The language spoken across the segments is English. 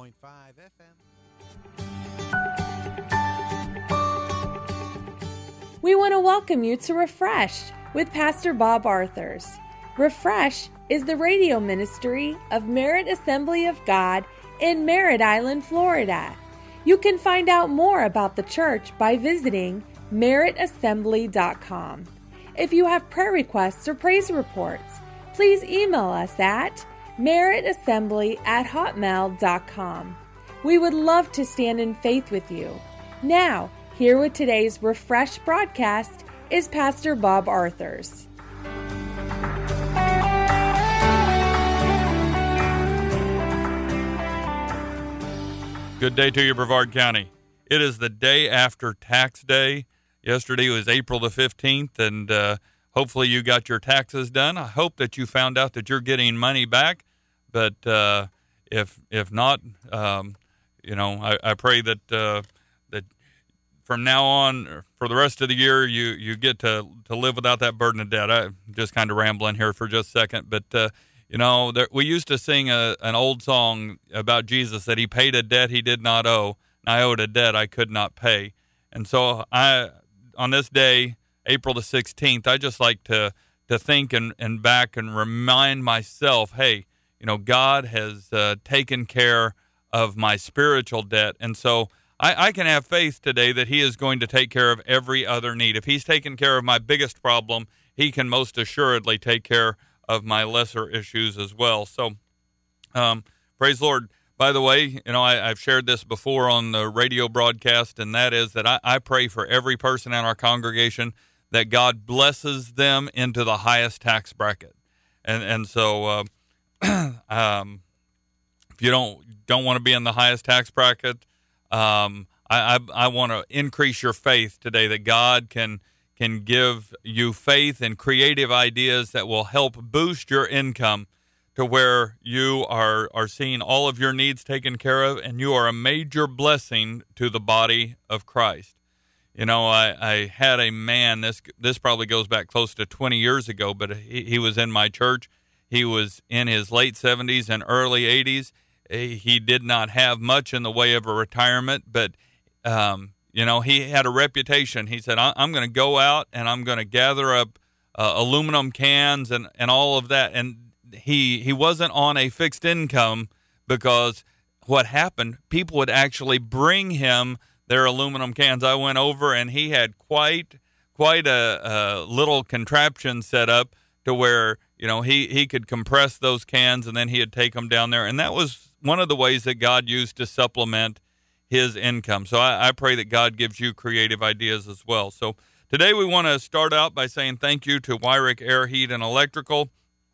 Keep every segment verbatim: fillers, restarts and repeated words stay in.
point five F M. We want to welcome you to Refreshed with Pastor Bob Arthurs. Refresh is the radio ministry of Merritt Assembly of God in Merritt Island, Florida. You can find out more about the church by visiting merritt assembly dot com. If you have prayer requests or praise reports, please email us at merritt assembly at hotmail dot com. We would love to stand in faith with you. Now, here with today's Refresh broadcast is Pastor Bob Arthurs. Good day to you, Brevard County. It is the day after tax day. Yesterday was April the fifteenth, and uh, hopefully you got your taxes done. I hope that you found out that you're getting money back, but uh, if if not, um, you know, I, I pray that uh, that from now on, for the rest of the year, you, you get to, to live without that burden of debt. I'm just kind of rambling here for just a second, but uh, you know, there, we used to sing a, an old song about Jesus that he paid a debt he did not owe, and I owed a debt I could not pay. And so I, on this day, April the sixteenth, I just like to to think and, and back and remind myself, hey, you know, God has uh, taken care of my spiritual debt. And so I, I can have faith today that he is going to take care of every other need. If he's taken care of my biggest problem, he can most assuredly take care of my lesser issues as well. So um, praise the Lord. By the way, you know, I, I've shared this before on the radio broadcast, and that is that I, I pray for every person in our congregation that God blesses them into the highest tax bracket. And and so uh, um, if you don't don't want to be in the highest tax bracket, um, I, I, I want to increase your faith today that God can can give you faith and creative ideas that will help boost your income to where you are, are seeing all of your needs taken care of, and you are a major blessing to the body of Christ. You know, I, I had a man, this this probably goes back close to twenty years ago, but he, he was in my church. He was in his late seventies and early eighties. He did not have much in the way of a retirement, but, um, you know, he had a reputation. He said, I'm going to go out and I'm going to gather up uh, aluminum cans and, and all of that. And he he wasn't on a fixed income, because what happened, people would actually bring him their aluminum cans. I went over and he had quite quite a, a little contraption set up to where, you know, he, he could compress those cans and then he'd take them down there. And that was one of the ways that God used to supplement his income. So I, I pray that God gives you creative ideas as well. So today we want to start out by saying thank you to Wyrick Air, Heat, and Electrical.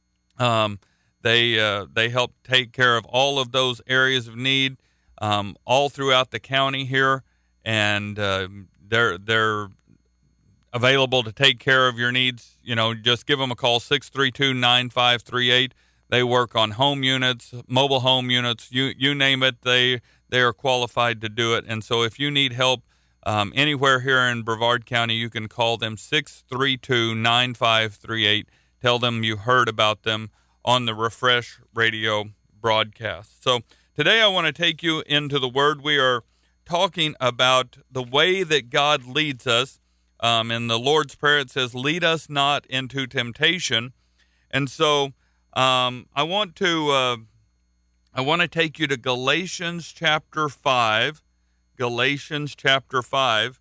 Um, they uh, they help take care of all of those areas of need um, all throughout the county here, and uh, they're they're available to take care of your needs. You know, just give them a call, six three two, nine five three eight. They work on home units, mobile home units, you you name it, they they are qualified to do it. And so if you need help um, anywhere here in Brevard County, you can call them, six three two, nine five three eight. Tell them you heard about them on the Refresh radio broadcast. So today I want to take you into the Word. We are talking about the way that God leads us. Um, in the Lord's Prayer, it says, lead us not into temptation. And so um, I want to uh, I want to take you to Galatians chapter five, Galatians chapter five,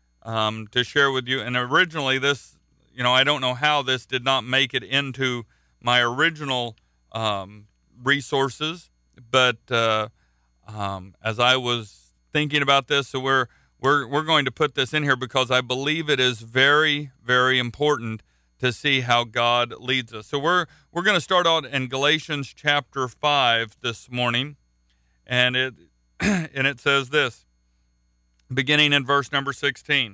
um, to share with you. And originally this, you know, I don't know how this did not make it into my original um, resources, but uh, um, as I was thinking about this, so we're we're we're going to put this in here because I believe it is very, very important to see how God leads us. So we're we're going to start out in Galatians chapter five this morning, and it and it says this, beginning in verse number sixteen.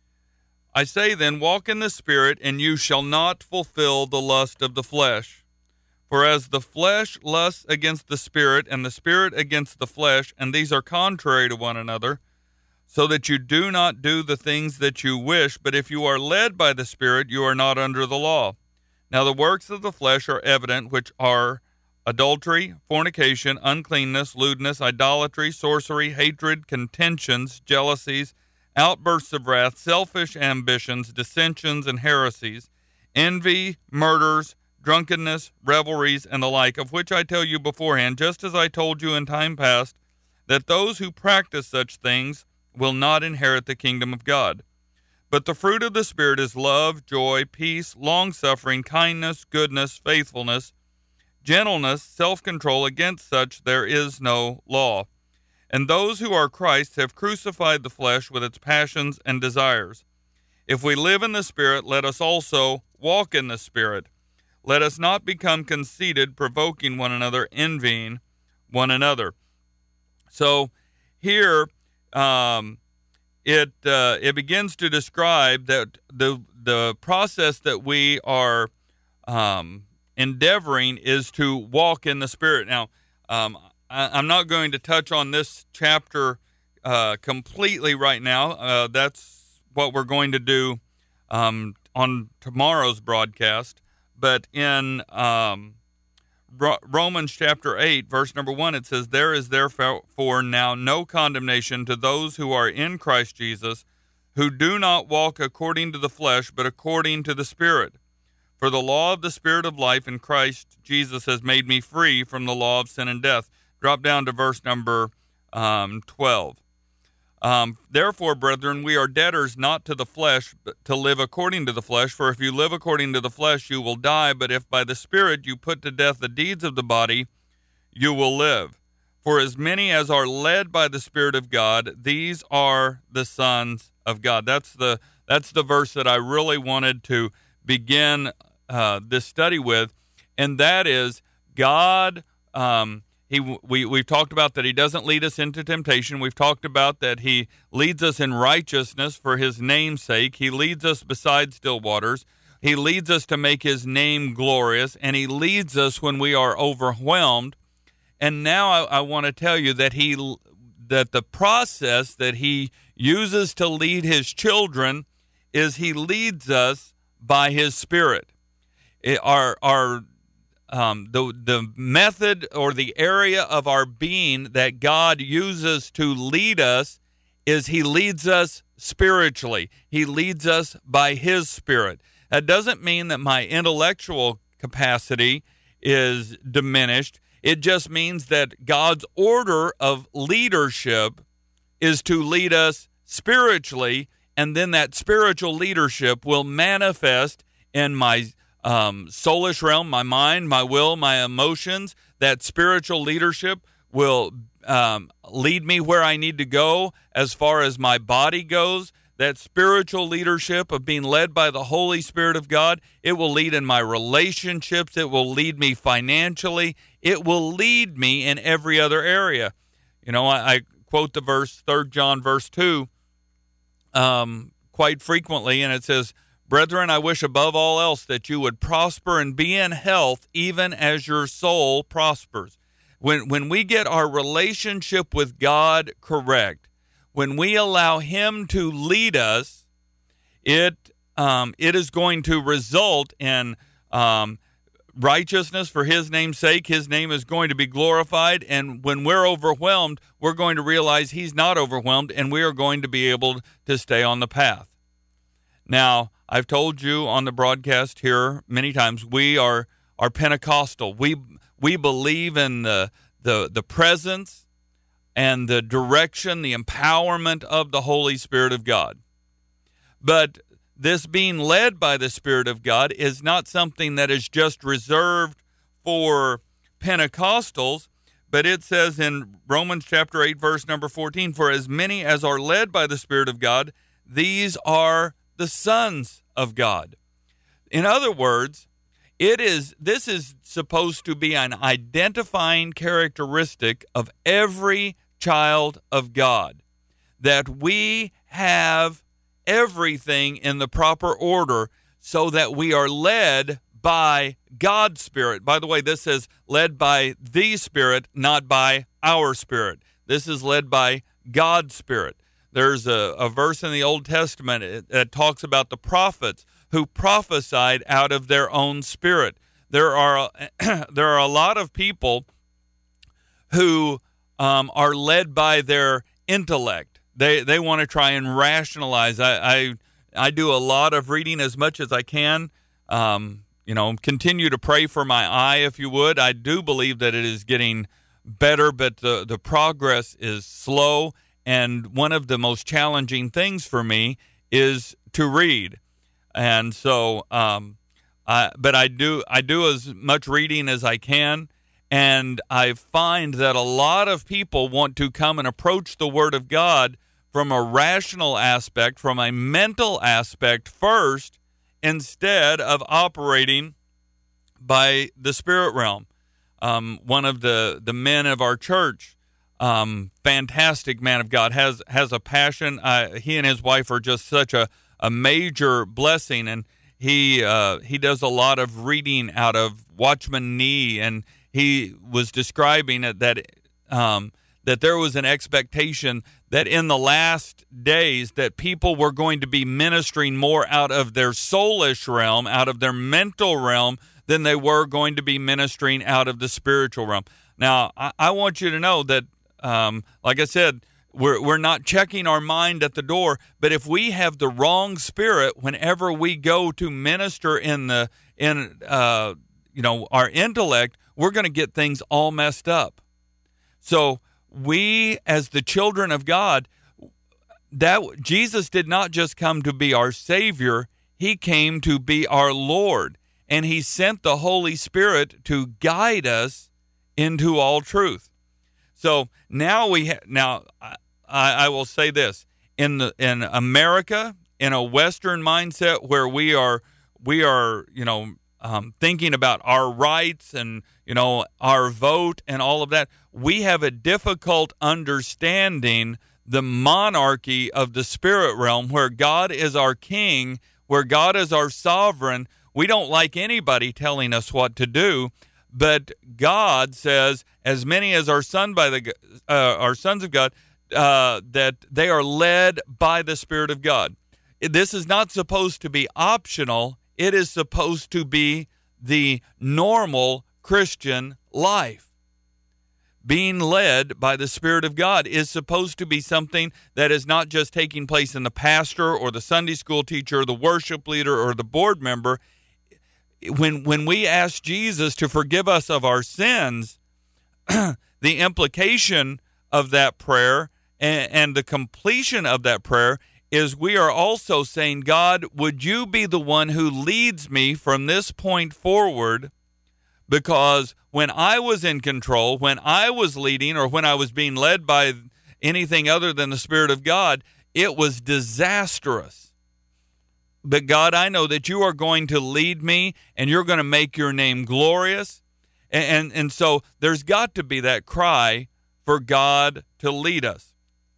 I say then, walk in the Spirit, and you shall not fulfill the lust of the flesh. For as the flesh lusts against the Spirit, and the Spirit against the flesh, and these are contrary to one another, so that you do not do the things that you wish. But if you are led by the Spirit, you are not under the law. Now the works of the flesh are evident, which are adultery, fornication, uncleanness, lewdness, idolatry, sorcery, hatred, contentions, jealousies, outbursts of wrath, selfish ambitions, dissensions, and heresies, envy, murders, drunkenness, revelries, and the like, of which I tell you beforehand, just as I told you in time past, that those who practice such things will not inherit the kingdom of God. But the fruit of the Spirit is love, joy, peace, long-suffering, kindness, goodness, faithfulness, gentleness, self-control. Against such there is no law. And those who are Christ's have crucified the flesh with its passions and desires. If we live in the Spirit, let us also walk in the Spirit. Let us not become conceited, provoking one another, envying one another. So here um, it uh, it begins to describe that the the process that we are um, endeavoring is to walk in the Spirit. Now, um, I, I'm not going to touch on this chapter uh, completely right now. Uh, that's what we're going to do um, on tomorrow's broadcast. But in um, Romans chapter eight, verse number one, it says, "There is therefore now no condemnation to those who are in Christ Jesus, who do not walk according to the flesh, but according to the Spirit. For the law of the Spirit of life in Christ Jesus has made me free from the law of sin and death." Drop down to verse number um, twelve. Um, Therefore, brethren, we are debtors not to the flesh, but to live according to the flesh. For if you live according to the flesh, you will die. But if by the Spirit you put to death the deeds of the body, you will live. For as many as are led by the Spirit of God, these are the sons of God. That's the that's the verse that I really wanted to begin uh, this study with, and that is God. Um, He, we, we've talked about that he doesn't lead us into temptation. We've talked about that he leads us in righteousness for his name's sake. He leads us beside still waters. He leads us to make his name glorious, and he leads us when we are overwhelmed. And now I, I want to tell you that he that the process that he uses to lead his children is he leads us by his Spirit. It, our our Um, the the method or the area of our being that God uses to lead us is he leads us spiritually. He leads us by his Spirit. That doesn't mean that my intellectual capacity is diminished. It just means that God's order of leadership is to lead us spiritually, and then that spiritual leadership will manifest in my Um, soulish realm, my mind, my will, my emotions. That spiritual leadership will um, lead me where I need to go as far as my body goes. That spiritual leadership of being led by the Holy Spirit of God, it will lead in my relationships. It will lead me financially. It will lead me in every other area. You know, I, I quote the verse, Third John verse two, um, quite frequently, and it says, "Brethren, I wish above all else that you would prosper and be in health, even as your soul prospers." When when we get our relationship with God correct, when we allow him to lead us, it um, it is going to result in um, righteousness for his name's sake. His name is going to be glorified, and when we're overwhelmed, we're going to realize he's not overwhelmed, and we are going to be able to stay on the path. Now, I've told you on the broadcast here many times, we are are Pentecostal. We we believe in the the the presence and the direction, the empowerment of the Holy Spirit of God. But this being led by the Spirit of God is not something that is just reserved for Pentecostals, but it says in Romans chapter eight, verse number fourteen, "For as many as are led by the Spirit of God, these are the sons of God." In other words, it is this is supposed to be an identifying characteristic of every child of God, that we have everything in the proper order so that we are led by God's Spirit. By the way, this says led by the Spirit, not by our spirit. This is led by God's Spirit. There's a, a verse in the Old Testament that talks about the prophets who prophesied out of their own spirit. there are there are a lot of people who um, are led by their intellect. They they want to try and rationalize. I, I I do a lot of reading as much as I can. Um, you know, continue to pray for my eye if you would. I do believe that it is getting better, but the, the progress is slow. And one of the most challenging things for me is to read. And so, um, I, but I do I do as much reading as I can. And I find that a lot of people want to come and approach the Word of God from a rational aspect, from a mental aspect first, instead of operating by the spirit realm. Um, one of the, the men of our church, um, fantastic man of God, has has a passion. Uh, he and his wife are just such a, a major blessing, and he uh, he does a lot of reading out of Watchman Nee, and he was describing it that um, that there was an expectation that in the last days that people were going to be ministering more out of their soulish realm, out of their mental realm, than they were going to be ministering out of the spiritual realm. Now, I, I want you to know that, um, like I said, we're we're not checking our mind at the door, but if we have the wrong spirit whenever we go to minister in the in uh, you know our intellect, we're going to get things all messed up. So we, as the children of God, that Jesus did not just come to be our Savior; He came to be our Lord. And he sent the Holy Spirit to guide us into all truth. So now we ha- now I, I will say this: in the in America, in a Western mindset where we are we are you know um, thinking about our rights and you know our vote and all of that, we have a difficult understanding the monarchy of the spirit realm, where God is our king, where God is our sovereign. We don't like anybody telling us what to do, but God says, as many as are son by the uh, are sons of God, uh, that they are led by the Spirit of God. This is not supposed to be optional. It is supposed to be the normal Christian life. Being led by the Spirit of God is supposed to be something that is not just taking place in the pastor or the Sunday school teacher or the worship leader or the board member. When when we ask Jesus to forgive us of our sins, the implication of that prayer and, and the completion of that prayer is we are also saying, God, would you be the one who leads me from this point forward? Because when I was in control, when I was leading, or when I was being led by anything other than the Spirit of God, it was disastrous. But God, I know that you are going to lead me and you're going to make your name glorious. And, and, and so there's got to be that cry for God to lead us.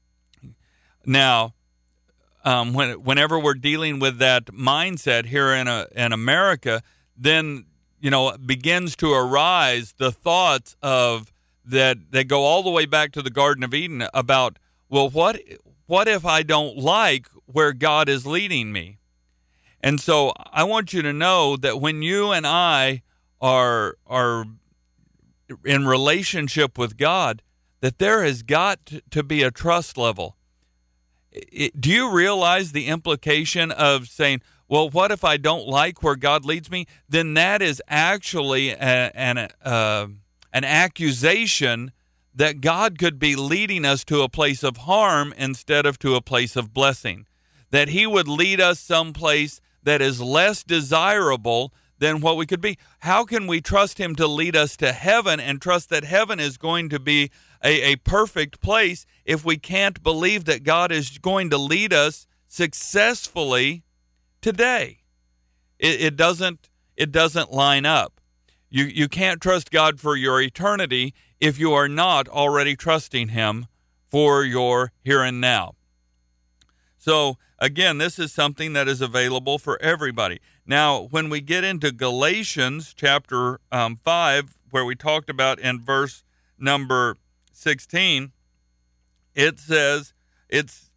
Now, um, when, whenever we're dealing with that mindset here in, a, in America, then, you know, begins to arise the thoughts of that, that go all the way back to the Garden of Eden about, well, what, what if I don't like where God is leading me? And so I want you to know that when you and I are are in relationship with God, that there has got to be a trust level. It, do you realize the implication of saying, well, what if I don't like where God leads me? Then that is actually a, an, uh, an accusation that God could be leading us to a place of harm instead of to a place of blessing, that he would lead us someplace that is less desirable than what we could be. How can we trust him to lead us to heaven and trust that heaven is going to be a, a perfect place if we can't believe that God is going to lead us successfully today? It, it doesn't it doesn't line up. You you can't trust God for your eternity if you are not already trusting him for your here and now. So again, this is something that is available for everybody. Now, when we get into Galatians chapter um, five, where we talked about in verse number sixteen, it says, it's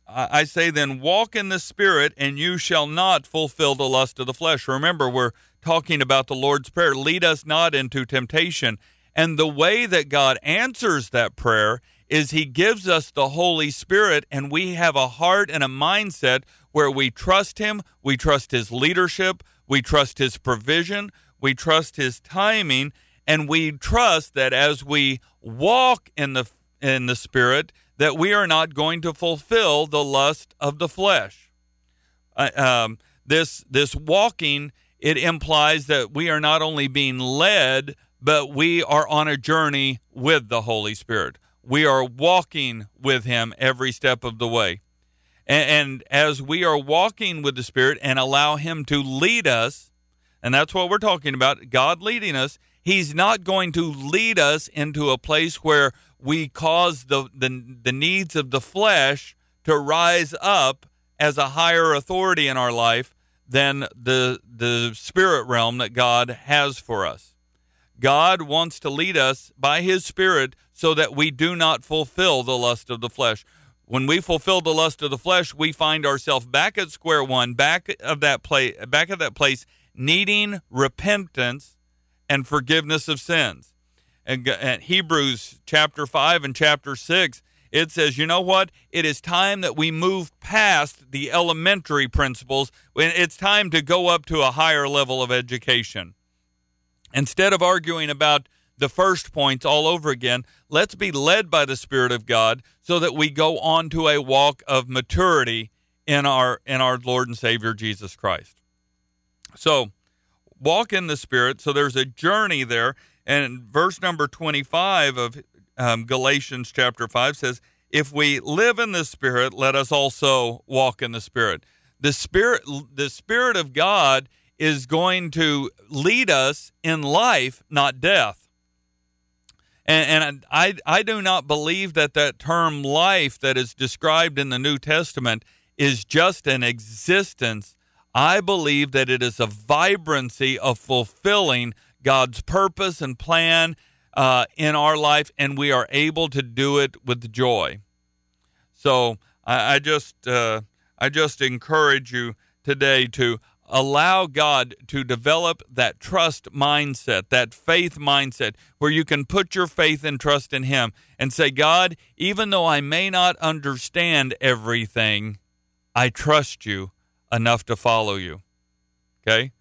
I I say then, walk in the Spirit, and you shall not fulfill the lust of the flesh. Remember, we're talking about the Lord's Prayer. Lead us not into temptation. And the way that God answers that prayer is he gives us the Holy Spirit, and we have a heart and a mindset where we trust him, we trust his leadership, we trust his provision, we trust his timing, and we trust that as we walk in the in the Spirit, that we are not going to fulfill the lust of the flesh. Uh, um, this this walking, it implies that we are not only being led, but we are on a journey with the Holy Spirit. We are walking with him every step of the way. And, and as we are walking with the Spirit and allow him to lead us, and that's what we're talking about, God leading us, he's not going to lead us into a place where we cause the, the, the needs of the flesh to rise up as a higher authority in our life than the, the spirit realm that God has for us. God wants to lead us by his Spirit so that we do not fulfill the lust of the flesh. When we fulfill the lust of the flesh, we find ourselves back at square one, back of that place, back at that place, needing repentance and forgiveness of sins. And at Hebrews chapter five and chapter six, it says, you know what? It is time that we move past the elementary principles. It's time to go up to a higher level of education. Instead of arguing about the first points all over again, let's be led by the Spirit of God so that we go on to a walk of maturity in our in our Lord and Savior Jesus Christ. So, walk in the Spirit. So there's a journey there. And verse number twenty-five of um, Galatians chapter five says, if we live in the Spirit, let us also walk in the Spirit. The Spirit, the Spirit of God is going to lead us in life, not death. And, and I, I do not believe that that term life that is described in the New Testament is just an existence. I believe that it is a vibrancy of fulfilling God's purpose and plan uh, in our life, and we are able to do it with joy. So I, I just uh, I just encourage you today to allow God to develop that trust mindset, that faith mindset, where you can put your faith and trust in him and say, God, even though I may not understand everything, I trust you enough to follow you. Okay?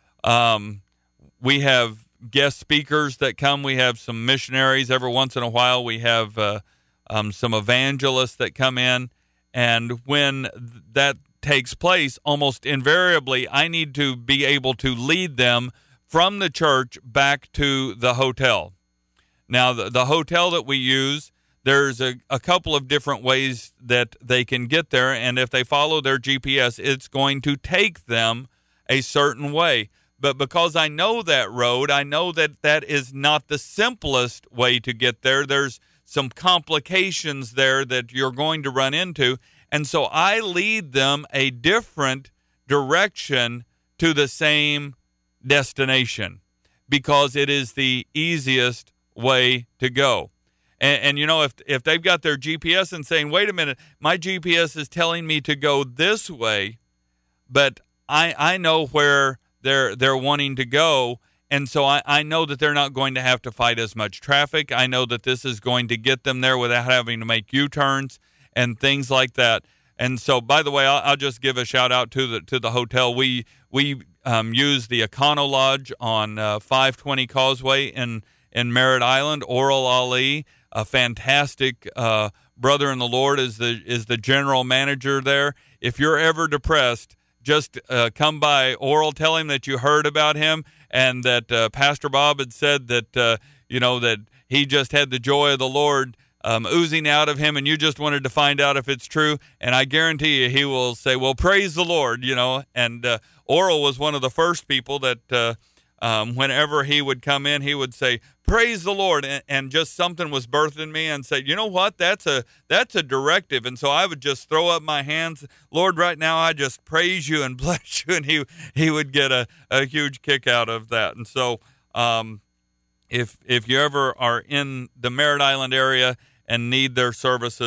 Um, we have guest speakers that come. We have some missionaries every once in a while. We have uh, um, some evangelists that come in. And when that takes place, almost invariably, I need to be able to lead them from the church back to the hotel. Now, the, the hotel that we use, there's a, a couple of different ways that they can get there, and if they follow their G P S, it's going to take them a certain way. But because I know that road, I know that that is not the simplest way to get there. There's some complications there that you're going to run into. And so I lead them a different direction to the same destination because it is the easiest way to go. And, and you know, if if they've got their G P S and saying, wait a minute, my G P S is telling me to go this way, but I I know where they're they're wanting to go, and so I, I know that they're not going to have to fight as much traffic. I know that this is going to get them there without having to make U-turns and things like that. And so, by the way, I'll, I'll just give a shout out to the to the hotel. We we um, use the Econo Lodge on uh, five twenty Causeway in in Merritt Island. Oral Ali, a fantastic uh, brother in the Lord, is the is the general manager there. If you're ever depressed, just uh, come by Oral. Tell him that you heard about him and that uh, Pastor Bob had said that uh, you know that he just had the joy of the Lord Um, oozing out of him, and you just wanted to find out if it's true. And I guarantee you he will say, well, praise the Lord, you know. And uh, Oral was one of the first people that uh, um, whenever he would come in, he would say, praise the Lord. And, and just something was birthed in me and said, you know what, that's a that's a directive. And so I would just throw up my hands, Lord, right now I just praise you and bless you. And he, he would get a, a huge kick out of that. And so um, if if you ever are in the Merritt Island area and need their services,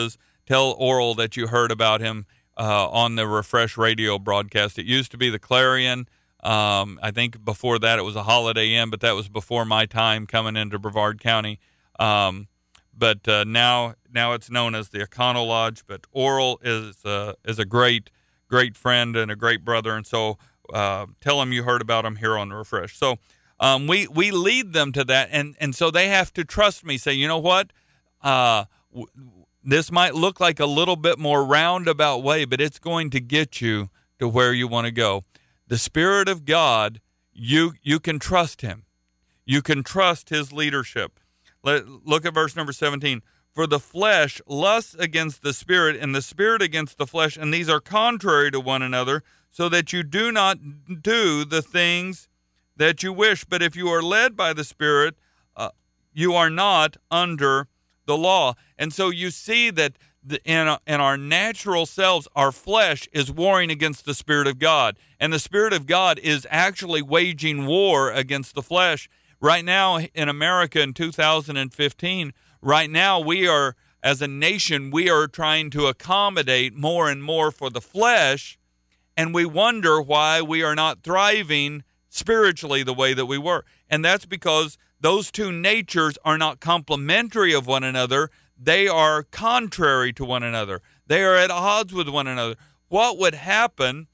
tell Oral that you heard about him uh, on the Refresh radio broadcast. It used to be the Clarion. Um, I think before that it was a Holiday Inn, but that was before my time coming into Brevard County. Um, but uh, now now it's known as the Econo Lodge. But Oral is uh, is a great great friend and a great brother, and so uh, tell him you heard about him here on the Refresh. So um, we we lead them to that, and and so they have to trust me. Say, you know what, uh, w- this might look like a little bit more roundabout way, but it's going to get you to where you want to go. The Spirit of God, you you can trust him. You can trust his leadership. Let, look at verse number seventeen. For the flesh lusts against the Spirit, and the Spirit against the flesh, and these are contrary to one another, so that you do not do the things that you wish. But if you are led by the Spirit, uh, you are not under the law. And so you see that the, in, in our natural selves, our flesh is warring against the Spirit of God. And the Spirit of God is actually waging war against the flesh. Right now in America in two thousand fifteen, right now we are, as a nation, we are trying to accommodate more and more for the flesh, and we wonder why we are not thriving spiritually the way that we were. And that's because those two natures are not complementary of one another. They are contrary to one another. They are at odds with one another. What would happen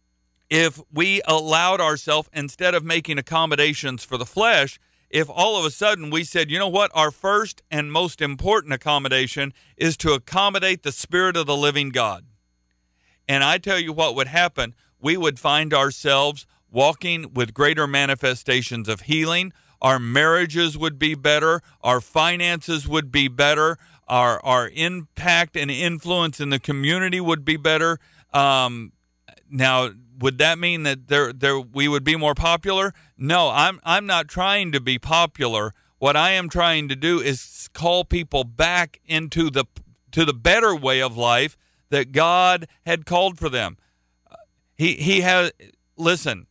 if we allowed ourselves, instead of making accommodations for the flesh, if all of a sudden we said, you know what, our first and most important accommodation is to accommodate the Spirit of the living God? And I tell you what would happen. We would find ourselves walking with greater manifestations of healing. Our marriages would be better. Our finances would be better. Our our impact and influence in the community would be better. Um, now, would that mean that there there we would be more popular? No, I'm I'm not trying to be popular. What I am trying to do is call people back into the to the better way of life that God had called for them. He he has listen.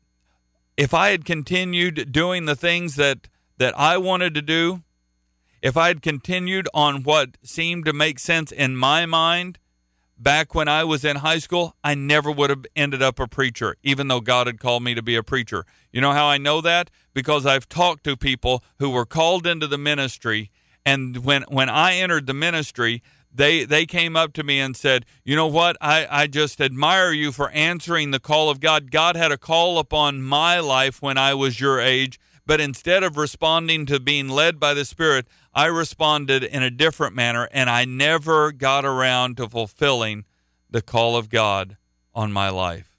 If I had continued doing the things that that I wanted to do, if I had continued on what seemed to make sense in my mind back when I was in high school, I never would have ended up a preacher, even though God had called me to be a preacher. You know how I know that? Because I've talked to people who were called into the ministry, and when when I entered the ministry, they they came up to me and said, you know what, I, I just admire you for answering the call of God. God had a call upon my life when I was your age, but instead of responding to being led by the Spirit, I responded in a different manner, and I never got around to fulfilling the call of God on my life.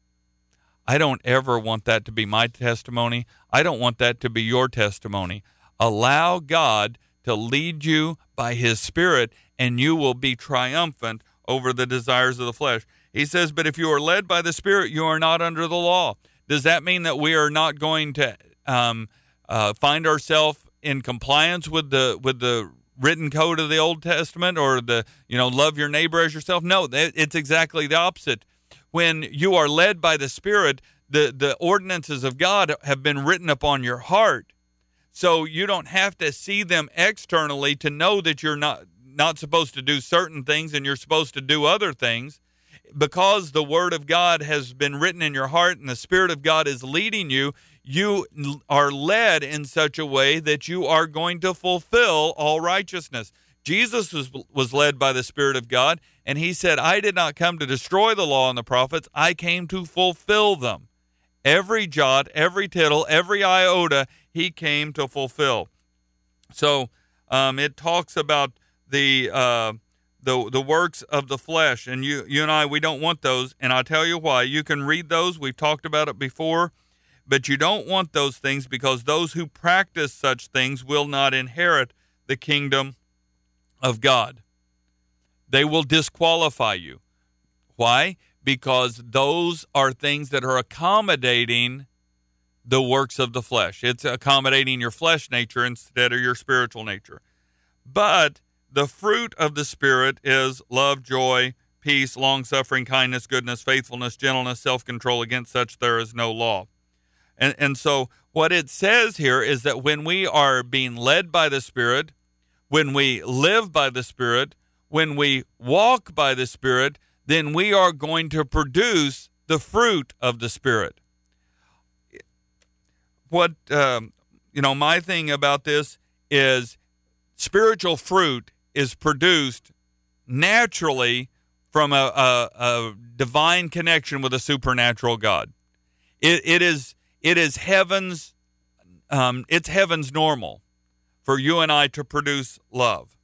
I don't ever want that to be my testimony. I don't want that to be your testimony. Allow God to lead you by his Spirit, and you will be triumphant over the desires of the flesh. He says, but if you are led by the Spirit, you are not under the law. Does that mean that we are not going to um, uh, find ourselves in compliance with the with the written code of the Old Testament, or the, you know, love your neighbor as yourself? No, it's exactly the opposite. When you are led by the Spirit, the, the ordinances of God have been written upon your heart. So you don't have to see them externally to know that you're not, not supposed to do certain things and you're supposed to do other things. Because the Word of God has been written in your heart and the Spirit of God is leading you, you are led in such a way that you are going to fulfill all righteousness. Jesus was, was led by the Spirit of God, and he said, I did not come to destroy the law and the prophets. I came to fulfill them. Every jot, every tittle, every iota, he came to fulfill. So um, it talks about the... Uh, The, the works of the flesh, and you you and I, we don't want those, and I'll tell you why. You can read those. We've talked about it before, but you don't want those things, because those who practice such things will not inherit the kingdom of God. They will disqualify you. Why? Because those are things that are accommodating the works of the flesh. It's accommodating your flesh nature instead of your spiritual nature. But the fruit of the Spirit is love, joy, peace, long-suffering, kindness, goodness, faithfulness, gentleness, self-control. Against such there is no law. And, and so what it says here is that when we are being led by the Spirit, when we live by the Spirit, when we walk by the Spirit, then we are going to produce the fruit of the Spirit. What, um, you know, my thing about this is spiritual fruit is produced naturally from a, a, a divine connection with a supernatural God. It, it is it is heaven's um, it's heaven's normal for you and I to produce love,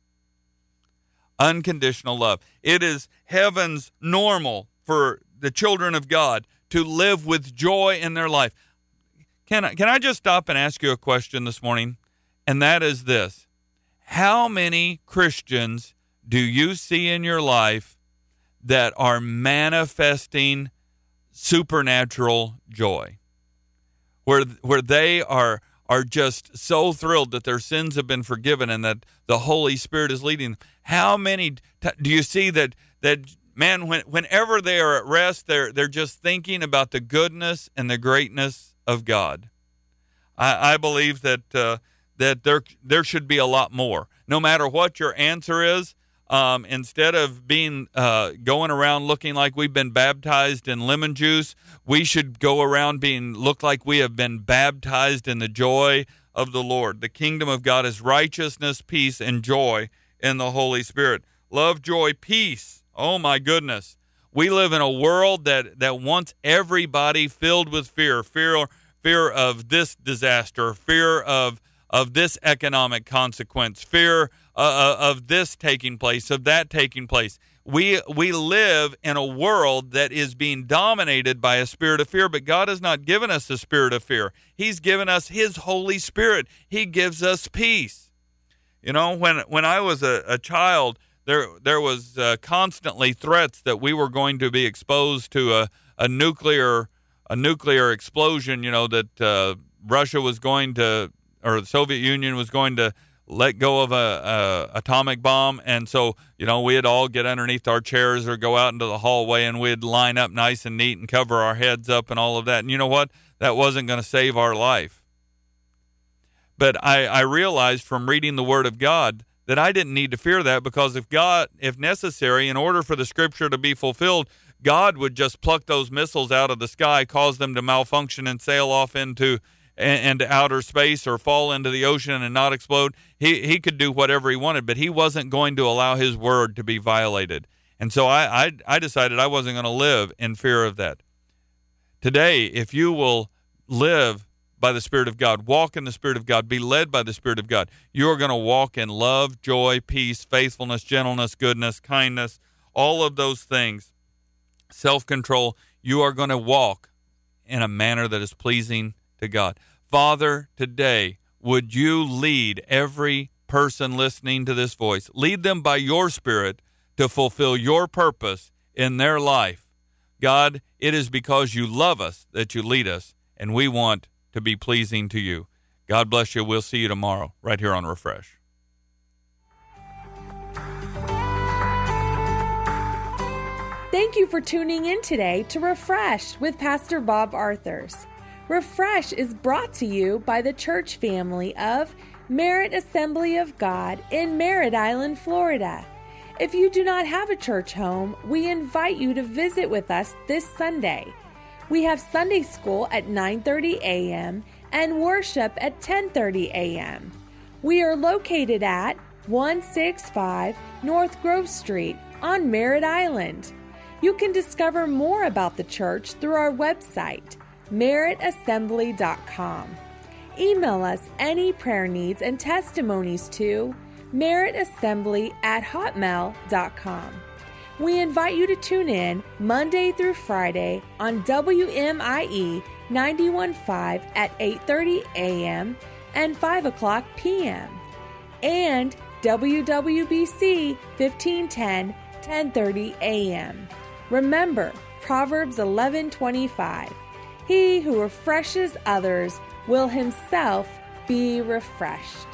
unconditional love. It is heaven's normal for the children of God to live with joy in their life. Can I, can I just stop and ask you a question this morning? And that is this. How many Christians do you see in your life that are manifesting supernatural joy? Where where they are are just so thrilled that their sins have been forgiven and that the Holy Spirit is leading them. How many t- do you see that that man, when, whenever they are at rest, they're they're just thinking about the goodness and the greatness of God? I, I believe that uh, that there there should be a lot more. No matter what your answer is, um, instead of being uh, going around looking like we've been baptized in lemon juice, we should go around being look like we have been baptized in the joy of the Lord. The kingdom of God is righteousness, peace, and joy in the Holy Spirit. Love, joy, peace. Oh my goodness. We live in a world that, that wants everybody filled with fear, fear, fear of this disaster, fear of, of this economic consequence, fear uh, of this taking place, of that taking place. We we live in a world that is being dominated by a spirit of fear, but God has not given us a spirit of fear. He's given us His Holy Spirit. He gives us peace. You know, when when I was a, a child, there there was uh, constantly threats that we were going to be exposed to a, a nuclear a nuclear explosion. You know, that uh, Russia was going to, or the Soviet Union was going to let go of a, a atomic bomb, and so you know we'd all get underneath our chairs or go out into the hallway, and we'd line up nice and neat and cover our heads up and all of that. And you know what? That wasn't going to save our life. But I, I realized from reading the Word of God that I didn't need to fear that, because if God, if necessary, in order for the Scripture to be fulfilled, God would just pluck those missiles out of the sky, cause them to malfunction and sail off into into outer space or fall into the ocean and not explode. He he could do whatever he wanted, but he wasn't going to allow his word to be violated. And so I I, I decided I wasn't going to live in fear of that. Today, if you will live by the Spirit of God, walk in the Spirit of God, be led by the Spirit of God, you are going to walk in love, joy, peace, faithfulness, gentleness, goodness, kindness, all of those things, self-control. You are going to walk in a manner that is pleasing to God. Father, today, would you lead every person listening to this voice, lead them by your Spirit to fulfill your purpose in their life. God, it is because you love us that you lead us, and we want to be pleasing to you. God bless you. We'll see you tomorrow right here on Refresh. Thank you for tuning in today to Refresh with Pastor Bob Arthurs. Refresh is brought to you by the church family of Merritt Assembly of God in Merritt Island, Florida. If you do not have a church home, we invite you to visit with us this Sunday. We have Sunday school at nine thirty a.m. and worship at ten thirty a.m. We are located at one sixty-five North Grove Street on Merritt Island. You can discover more about the church through our website, merritt assembly dot com. Email us any prayer needs and testimonies to merrittassembly at hotmail dot com. We invite you to tune in Monday through Friday on W M I E ninety-one point five at eight thirty a.m. and five o'clock p.m. and W W B C fifteen ten, ten thirty a.m. Remember Proverbs eleven twenty-five. He who refreshes others will himself be refreshed.